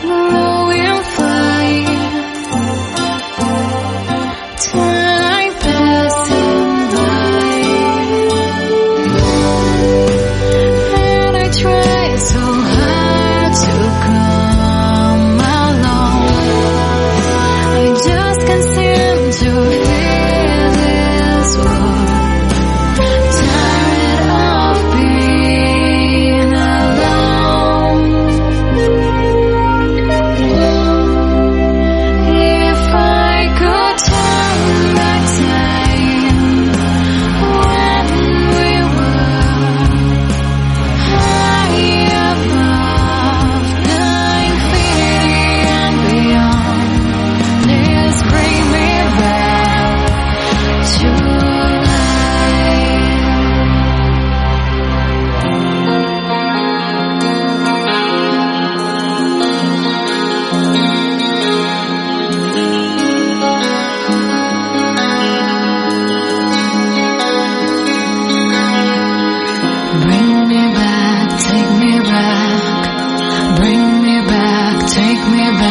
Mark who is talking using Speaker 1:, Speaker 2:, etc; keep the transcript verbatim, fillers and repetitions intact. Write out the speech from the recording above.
Speaker 1: we'll fly. Time passing by, and I try so hard to come along. I just can't seem to feel this world. Tired of being alone. If I could turn back time, when we were high above nine feet and beyond, please bring me back to life. Bring me back, take me back, bring me back, take me back.